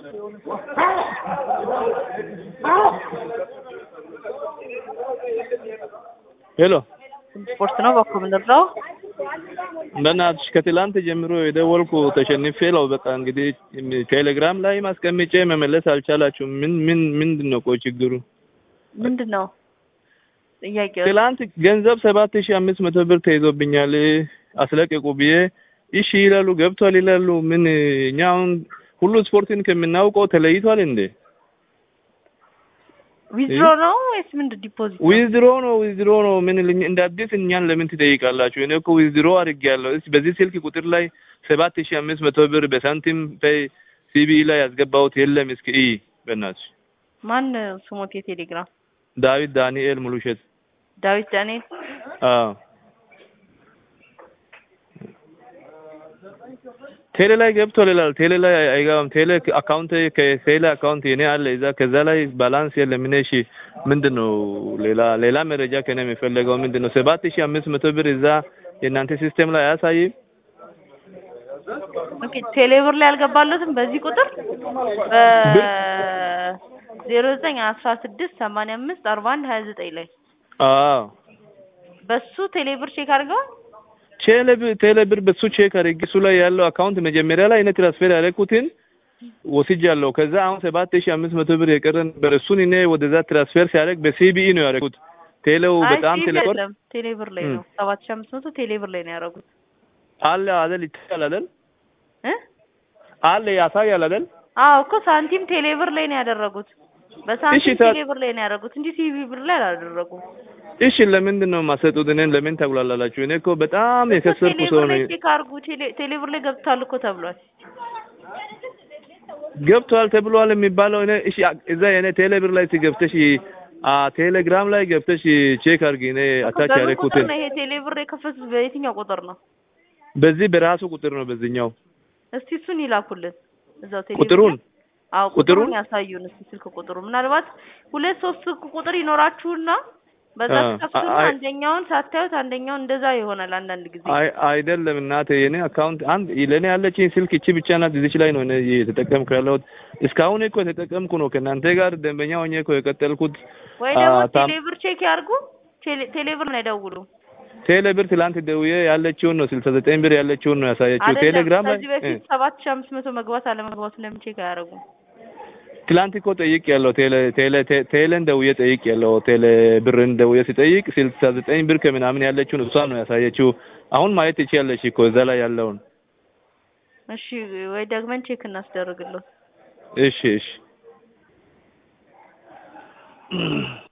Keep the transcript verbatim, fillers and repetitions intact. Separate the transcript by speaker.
Speaker 1: ሄሎ
Speaker 2: ስፖርት ነው በኮምንደርው
Speaker 1: በእናትሽ ከትላንት ጀምሮ የደወልኩ ተሸንፌ ነው። በቃ እንግዲህ ቴሌግራም ላይ ማስቀመጬ መመለስ አልቻላችሁም። ምን ምን ምንድነው ቆይ ችግሩ
Speaker 2: ምንድነው? ጥያቄው
Speaker 1: ትላንት ገንዘብ ሰባት ሺህ አምስት መቶ ብር ተይዞብኛል አስለቀቁ ብዬ እሺ ይላሉ ገብቷል ይላሉ። ምን እኛው ሁሉ ስፖርትን ከምናውቀው ተለይቷል እንዴ?
Speaker 2: ዊዝድሮ ነው ወይስ ምንድን ዲፖዚት?
Speaker 1: ዊዝድሮ ነው ዊዝድሮ ነው። ምን እንደ አዲስ እኛን ለምን ትጠይቃላችሁ? እኔ እኮ ዊዝድሮ አድርጌያለሁ። እሺ በዚህ ስልክ ቁጥር ላይ ሰባት ሺህ አምስት መቶ ብር በሳንቲም ፔይ ሲቢኢ ላይ ያስገባሁት የለም። እስኪ ኢ በእናትሽ
Speaker 2: ማን ስሞት የቴሌግራም?
Speaker 1: ዳዊት ዳንኤል ሙሉሸት።
Speaker 2: ዳዊት ዳንኤል
Speaker 1: አዎ ቴሌ ላይ ገብቷል ይላል። ቴሌ ላይ አይገባም። ቴሌ አካውንት ከቴሌ አካውንት የኔ አለ እዛ ከዛ ላይ ባላንስ የለም። እሺ ምንድነው ሌላ ሌላ መረጃ ከኔ የሚፈልገው ምንድነው? ሰባት ሺህ አምስት መቶ ብር እዛ የናንተ ሲስተም ላይ አያሳይም?
Speaker 2: ኦኬ ቴሌ ብር ላይ አልገባለትም በዚህ ቁጥር በ ዜሮ ዘጠኝ አስራ ስድስት ሰማንያ አምስት አርባ አንድ ሀያ ዘጠኝ ላይ
Speaker 1: አዎ
Speaker 2: በሱ ቴሌ ብር ቼክ አድርገው
Speaker 1: ቴሌብር ቴሌብር በሱ ቼክ አድርጌ እሱ ላይ ያለው አካውንት መጀመሪያ ላይ እኔ ትራንስፈር ያደረኩትን ወስጃለሁ። ከዛ አሁን ሰባት ሺህ አምስት መቶ ብር የቀረን በእሱን እኔ ወደዛ ትራንስፈር ሲያደርግ በሲቢኢ ነው ያደረኩት። ቴሌው በጣም ቴሌብር
Speaker 2: ቴሌብር ላይ ነው ሰባት ሺህ አምስት መቶ ቴሌብር ላይ ነው ያደረጉት።
Speaker 1: አለ አይደል? ይታያል አይደል?
Speaker 2: እ
Speaker 1: አለ ያሳያል አይደል?
Speaker 2: አዎ እኮ ሳንቲም ቴሌብር ላይ ነው ያደረጉት። በሳንቲም ቴሌብር ላይ ነው ያደረጉት እንጂ ሲቢኢ ብር ላይ አላደረጉም።
Speaker 1: እሺ ለምንድን ነው የማሰጡት? እኔን ለምን ታጉላላላችሁ? እኔ እኮ በጣም የከሰርኩ ሰው ነኝ።
Speaker 2: ቴሌብር ላይ ገብቷል እኮ ተብሏል።
Speaker 1: ገብቷል ተብሏል የሚባለው እኔ እሺ እዛ የኔ ቴሌብር ላይ ሲገብተሽ አ ቴሌግራም ላይ ገብተሽ ቼክ አድርጊ። እኔ አታች ያደረኩት
Speaker 2: ነው ይሄ ቴሌብር የከፈቱት በየትኛው ቁጥር ነው?
Speaker 1: በዚህ በራሱ ቁጥር ነው በዚህኛው።
Speaker 2: እስቲ እሱን ይላኩልን እዛው ቴሌብር
Speaker 1: ቁጥሩን
Speaker 2: አው ቁጥሩን ያሳዩን እስቲ ስልክ ቁጥሩ ምናልባት ሁለት ሶስት ስልክ ቁጥር ይኖራችሁና በዛ ተከፍቶ አንደኛውን ሳታዩት አንደኛውን እንደዛ ይሆናል አንዳንድ ጊዜ።
Speaker 1: አይ አይደለም እናቴ የኔ አካውንት አንድ ለኔ ያለችኝ ስልክ እቺ ብቻ ናት። እዚች ላይ ነው እኔ የተጠቀምኩ ያለሁት። እስካሁን እኮ የተጠቀምኩ ነው ከናንተ ጋር ደንበኛ ሆኜ እኮ የቀጠልኩት።
Speaker 2: ወይ ደግሞ ቴሌብር ቼክ ያርጉ። ቴሌብር ነው ይደውሉ። ቴሌብር
Speaker 1: ትላንት ደውዬ ያለችውን ነው ስልሳ ዘጠኝ ብር ያለችውን ነው ያሳየችው። ቴሌግራም ላይ
Speaker 2: ከዚህ በፊት ሰባት ሺህ አምስት መቶ መግባት አለ መግባቱ ለምን ቼክ አያረጉ?
Speaker 1: ትላንት እኮ ጠይቅ ያለው ቴሌ ቴሌ ቴሌን ደውዬ ጠይቅ ያለው ቴሌ ብርን ደውዬ ሲጠይቅ ስልሳ ዘጠኝ ብር ከምናምን ያለችውን እሷ ነው ያሳየችው። አሁን ማየት ትችያለሽ እኮ እዛ ላይ ያለውን።
Speaker 2: እሺ ወይ ደግመን ቼክ እናስደርግልዎት።
Speaker 1: እሺ እሺ